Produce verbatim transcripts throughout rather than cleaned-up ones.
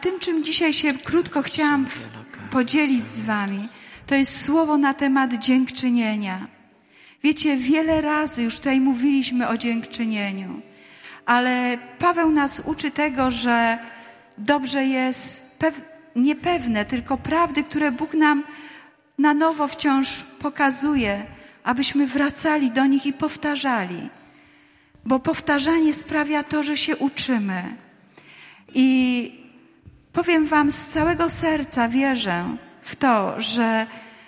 Tym, czym dzisiaj się krótko chciałam w, podzielić z wami, to jest słowo na temat dziękczynienia. Wiecie, wiele razy już tutaj mówiliśmy o dziękczynieniu, ale Paweł nas uczy tego, że dobrze jest pew- niepewne, tylko prawdy, które Bóg nam na nowo wciąż pokazuje, abyśmy wracali do nich i powtarzali. Bo powtarzanie sprawia to, że się uczymy. I powiem wam, z całego serca wierzę w to, że,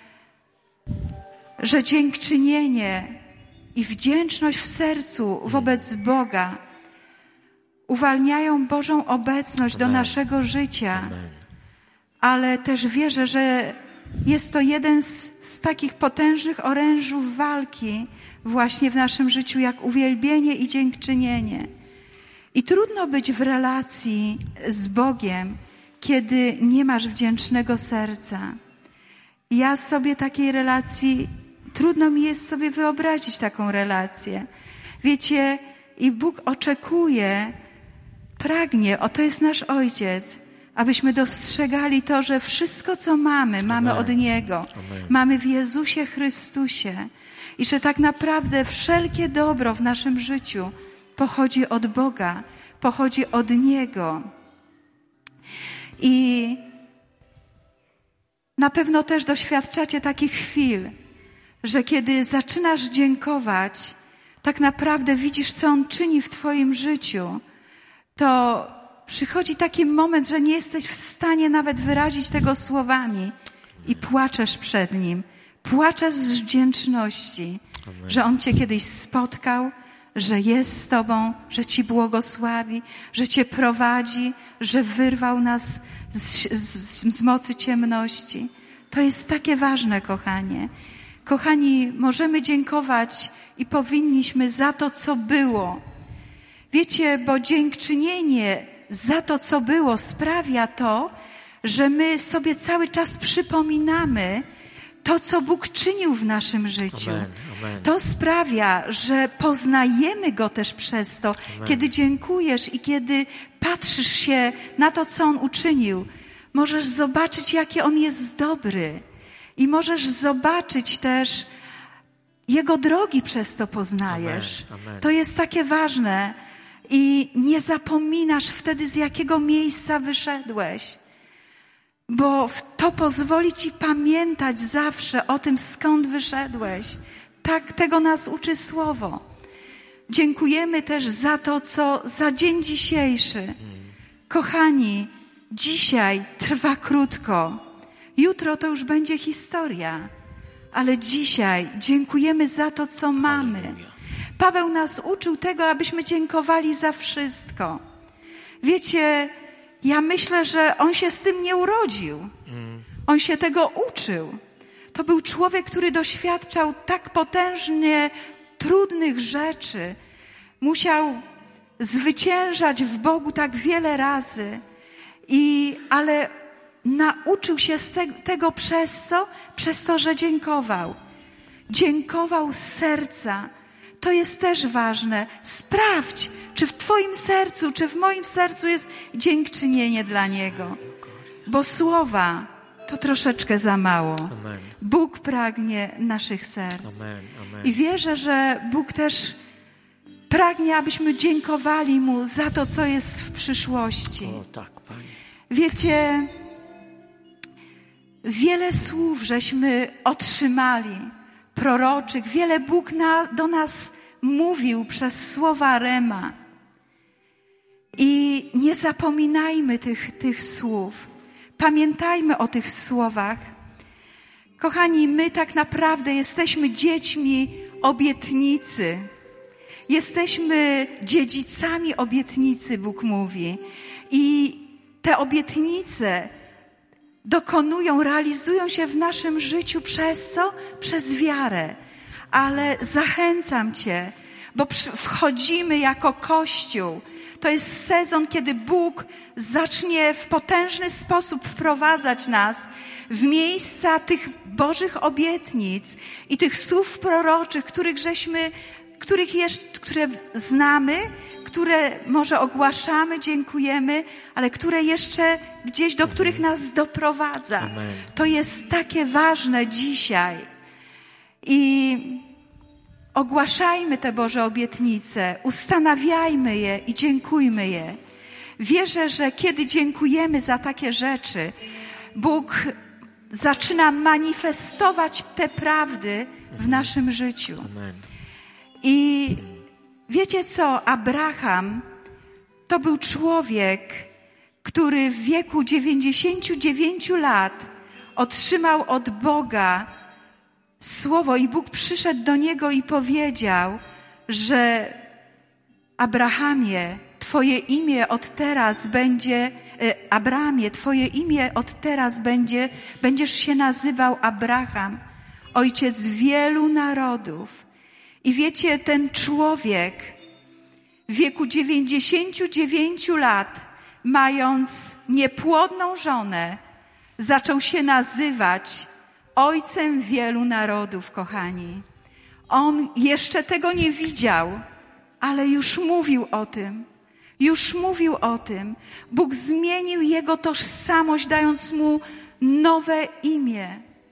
że dziękczynienie i wdzięczność w sercu wobec Boga uwalniają Bożą obecność Amen. Do naszego życia. Amen. Ale też wierzę, że jest to jeden z, z takich potężnych orężów walki właśnie w naszym życiu, jak uwielbienie i dziękczynienie. I trudno być w relacji z Bogiem, kiedy nie masz wdzięcznego serca. Ja sobie takiej relacji, trudno mi jest sobie wyobrazić taką relację. Wiecie, i Bóg oczekuje, pragnie, o to jest nasz Ojciec, abyśmy dostrzegali to, że wszystko, co mamy, mamy Amen. Od Niego. Amen. Mamy w Jezusie Chrystusie. I że tak naprawdę wszelkie dobro w naszym życiu pochodzi od Boga, pochodzi od Niego. I na pewno też doświadczacie takich chwil, że kiedy zaczynasz dziękować, tak naprawdę widzisz, co On czyni w twoim życiu, to przychodzi taki moment, że nie jesteś w stanie nawet wyrazić tego słowami i płaczesz przed Nim. Płaczesz z wdzięczności, Amen. Że On cię kiedyś spotkał, że jest z tobą, że ci błogosławi, że cię prowadzi, że wyrwał nas z, z, z mocy ciemności. To jest takie ważne, kochanie. Kochani, możemy dziękować i powinniśmy za to, co było. Wiecie, bo dziękczynienie za to, co było, sprawia to, że my sobie cały czas przypominamy to, co Bóg czynił w naszym życiu. Amen, amen. To sprawia, że poznajemy Go też przez to. Amen. Kiedy dziękujesz i kiedy patrzysz się na to, co On uczynił, możesz zobaczyć, jaki On jest dobry. I możesz zobaczyć też Jego drogi, przez to poznajesz. Amen, amen. To jest takie ważne. I nie zapominasz wtedy, z jakiego miejsca wyszedłeś. Bo to pozwoli ci pamiętać zawsze o tym, skąd wyszedłeś. Tak tego nas uczy Słowo. Dziękujemy też za to, co za dzień dzisiejszy. Kochani, dzisiaj trwa krótko. Jutro to już będzie historia. Ale dzisiaj dziękujemy za to, co mamy. Paweł nas uczył tego, abyśmy dziękowali za wszystko. Wiecie, ja myślę, że on się z tym nie urodził. On się tego uczył. To był człowiek, który doświadczał tak potężnie trudnych rzeczy. Musiał zwyciężać w Bogu tak wiele razy. I, ale nauczył się z te, tego przez co? Przez to, że dziękował. Dziękował z serca. To jest też ważne. Sprawdź, czy w twoim sercu, czy w moim sercu jest dziękczynienie dla Niego. Bo słowa to troszeczkę za mało. Amen. Bóg pragnie naszych serc. Amen, amen. I wierzę, że Bóg też pragnie, abyśmy dziękowali Mu za to, co jest w przyszłości. O, tak, Panie. Wiecie, wiele słów żeśmy otrzymali, proroczych, wiele Bóg na, do nas mówił przez słowa Rema. I nie zapominajmy tych, tych słów. Pamiętajmy o tych słowach. Kochani, my tak naprawdę jesteśmy dziećmi obietnicy. Jesteśmy dziedzicami obietnicy, Bóg mówi. I te obietnice dokonują, realizują się w naszym życiu przez co? Przez wiarę. Ale zachęcam Cię, bo wchodzimy jako Kościół. To jest sezon, kiedy Bóg zacznie w potężny sposób wprowadzać nas w miejsca tych Bożych obietnic i tych słów proroczych, których żeśmy, których jeszcze, które znamy, które może ogłaszamy, dziękujemy, ale które jeszcze gdzieś, do których nas doprowadza. Amen. To jest takie ważne dzisiaj. I ogłaszajmy te Boże obietnice, ustanawiajmy je i dziękujmy je. Wierzę, że kiedy dziękujemy za takie rzeczy, Bóg zaczyna manifestować te prawdy w naszym życiu. Amen. I wiecie co? Abraham to był człowiek, który w wieku dziewięćdziesięciu dziewięciu lat otrzymał od Boga słowo i Bóg przyszedł do niego i powiedział, że Abrahamie, Twoje imię od teraz będzie, Abramie, Twoje imię od teraz będzie, będziesz się nazywał Abraham, ojciec wielu narodów. I wiecie, ten człowiek w wieku dziewięćdziesięciu dziewięciu lat, mając niepłodną żonę, zaczął się nazywać ojcem wielu narodów, kochani. On jeszcze tego nie widział, ale już mówił o tym. Już mówił o tym. Bóg zmienił jego tożsamość, dając mu nowe imię.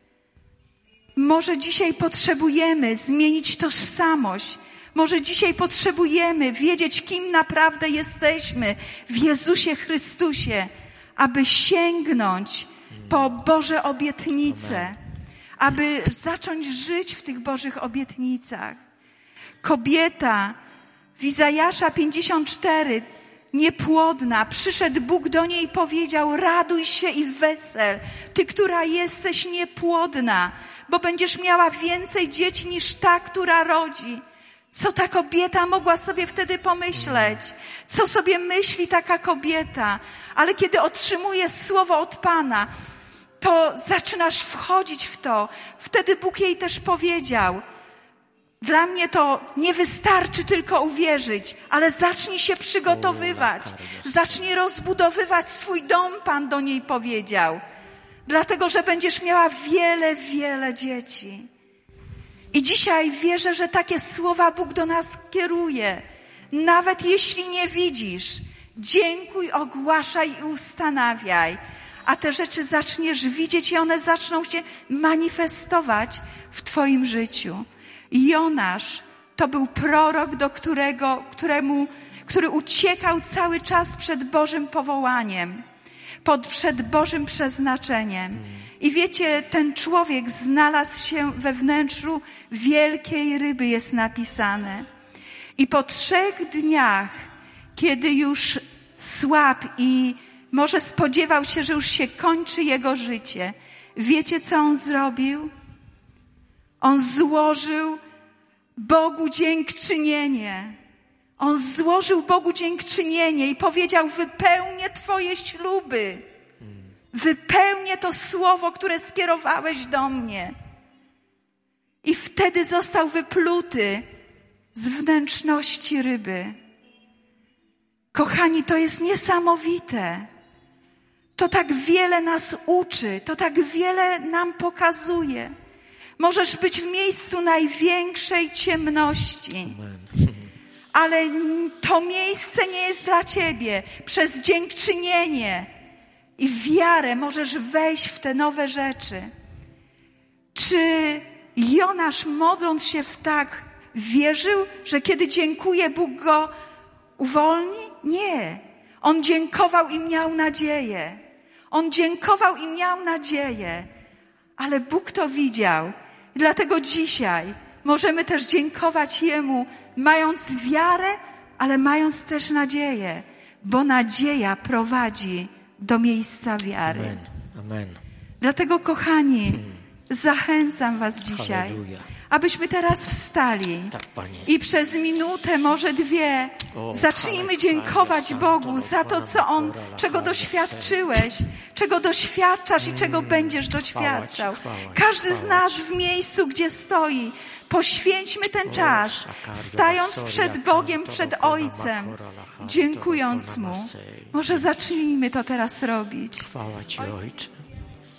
Może dzisiaj potrzebujemy zmienić tożsamość. Może dzisiaj potrzebujemy wiedzieć, kim naprawdę jesteśmy w Jezusie Chrystusie, aby sięgnąć po Boże obietnice, aby zacząć żyć w tych Bożych obietnicach. Kobieta w Izajasza pięćdziesiąt cztery, niepłodna, przyszedł Bóg do niej i powiedział: raduj się i wesel, ty, która jesteś niepłodna, bo będziesz miała więcej dzieci niż ta, która rodzi. Co ta kobieta mogła sobie wtedy pomyśleć? Co sobie myśli taka kobieta? Ale kiedy otrzymuje słowo od Pana, to zaczynasz wchodzić w to. Wtedy Bóg jej też powiedział: dla mnie to nie wystarczy tylko uwierzyć, ale zacznij się przygotowywać. Zacznij rozbudowywać swój dom, Pan do niej powiedział. Dlatego, że będziesz miała wiele, wiele dzieci. I dzisiaj wierzę, że takie słowa Bóg do nas kieruje. Nawet jeśli nie widzisz, dziękuj, ogłaszaj i ustanawiaj. A te rzeczy zaczniesz widzieć i one zaczną się manifestować w twoim życiu. Jonasz to był prorok, do którego, któremu, który uciekał cały czas przed Bożym powołaniem, pod, przed Bożym przeznaczeniem. I wiecie, ten człowiek znalazł się we wnętrzu wielkiej ryby, jest napisane. I po trzech dniach, kiedy już słabł i może spodziewał się, że już się kończy jego życie, wiecie, co on zrobił? On złożył Bogu dziękczynienie. On złożył Bogu dziękczynienie i powiedział: wypełnię Twoje śluby. Wypełnię to słowo, które skierowałeś do mnie. I wtedy został wypluty z wnętrzności ryby. Kochani, to jest niesamowite. To tak wiele nas uczy, to tak wiele nam pokazuje. Możesz być w miejscu największej ciemności, ale to miejsce nie jest dla ciebie. Przez dziękczynienie i wiarę możesz wejść w te nowe rzeczy. Czy Jonasz, modląc się w tak, wierzył, że kiedy dziękuje, Bóg go uwolni? Nie. On dziękował i miał nadzieję. On dziękował i miał nadzieję. Ale Bóg to widział. I dlatego dzisiaj możemy też dziękować Jemu, mając wiarę, ale mając też nadzieję. Bo nadzieja prowadzi do miejsca wiary. Amen. Amen. Dlatego, kochani, hmm. zachęcam was dzisiaj, Halleluja. abyśmy teraz wstali Tak, Panie. i przez minutę, może dwie, O, zacznijmy chwale, dziękować chwale, Bogu Santo, za to, co On, Chwala, czego chwale, doświadczyłeś, czego doświadczasz i czego będziesz doświadczał. chwała Ci, Każdy z chwała nas Ci. w miejscu, gdzie stoi, poświęćmy ten O, czas, szakaria, stając soria, przed Bogiem, kanto, przed dokona, Ojcem, makora, lacha, dziękując dokona, Mu. masej. Może zacznijmy to teraz robić. Chwała Ci, Ojcze.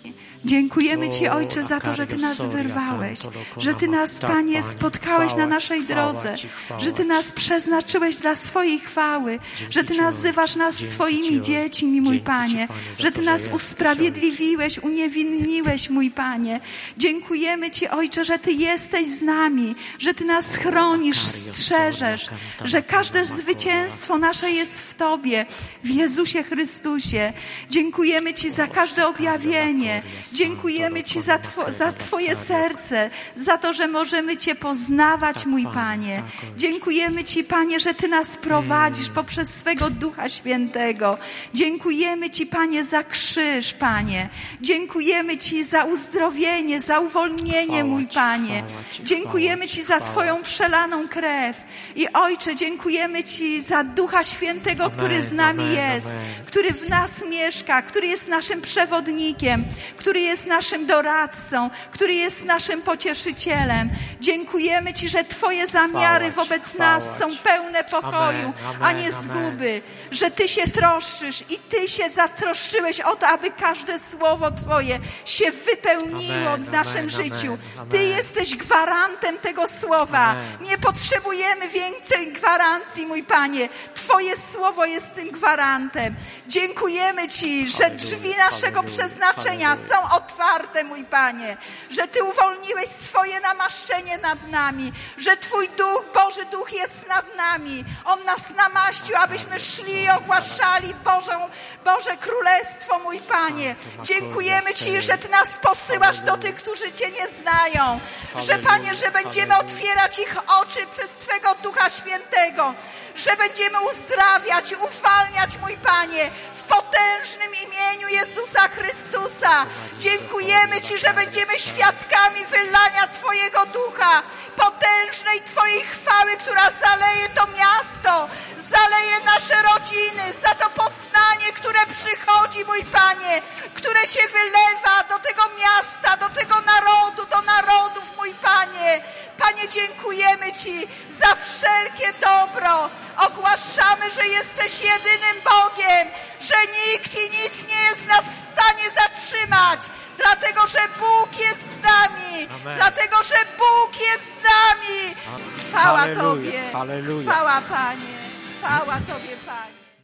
Dziękujemy Ci, Ojcze, za to, że Ty nas wyrwałeś, że Ty nas, Panie, spotkałeś na naszej drodze, że Ty nas przeznaczyłeś dla swojej chwały, że Ty nazywasz nas swoimi dziećmi, mój Panie, że Ty nas usprawiedliwiłeś, uniewinniłeś, mój Panie. Dziękujemy Ci, Ojcze, że Ty jesteś z nami, że Ty nas chronisz, strzeżesz, że każde zwycięstwo nasze jest w Tobie, w Jezusie Chrystusie. Dziękujemy Ci za każde objawienie. Dziękujemy Ci za, two, za Twoje serce, za to, że możemy Cię poznawać, mój Panie. Dziękujemy Ci, Panie, że Ty nas prowadzisz poprzez swego Ducha Świętego. Dziękujemy Ci, Panie, za krzyż, Panie. Dziękujemy Ci za uzdrowienie, za uwolnienie, mój Panie. Dziękujemy Ci za Twoją przelaną krew. I Ojcze, dziękujemy Ci za Ducha Świętego, który z nami jest, który w nas mieszka, który jest naszym przewodnikiem, który jest naszym doradcą, który jest naszym pocieszycielem. Dziękujemy Ci, że Twoje zamiary wobec nas są pełne pokoju, a nie zguby, że Ty się troszczysz i Ty się zatroszczyłeś o to, aby każde słowo Twoje się wypełniło w naszym życiu. Ty jesteś gwarantem tego słowa. Nie potrzebujemy więcej gwarancji, mój Panie. Twoje słowo jest tym gwarantem. Dziękujemy Ci, że drzwi naszego przeznaczenia są otwarte, mój Panie, że Ty uwolniłeś swoje namaszczenie nad nami, że Twój Duch, Boży Duch jest nad nami. On nas namaścił, abyśmy szli i ogłaszali Bożą, Boże Królestwo, mój Panie. Dziękujemy Ci, że Ty nas posyłasz do tych, którzy Cię nie znają, że, Panie, że będziemy otwierać ich oczy przez Twego Ducha Świętego, że będziemy uzdrawiać, uwalniać, mój Panie, w potężnym imieniu Jezusa Chrystusa. Dziękujemy Ci, że będziemy świadkami wylania Twojego Ducha, potężnej Twojej chwały, która zaleje to miasto, zaleje nasze rodziny, za to poznanie, które przychodzi, mój Panie, które się wylewa do tego miasta, do tego narodu, do narodów, mój Panie. Panie, dziękujemy Ci za wszelkie dobro. Ogłaszamy, że jesteś jedynym Bogiem, że nikt i nic nie jest nas w stanie zatrzymać, dlatego, że Bóg jest z nami, Amen. Dlatego, że Bóg jest z nami. Chwała Halleluja, Tobie, Halleluja. Chwała Panie, chwała Tobie, Panie.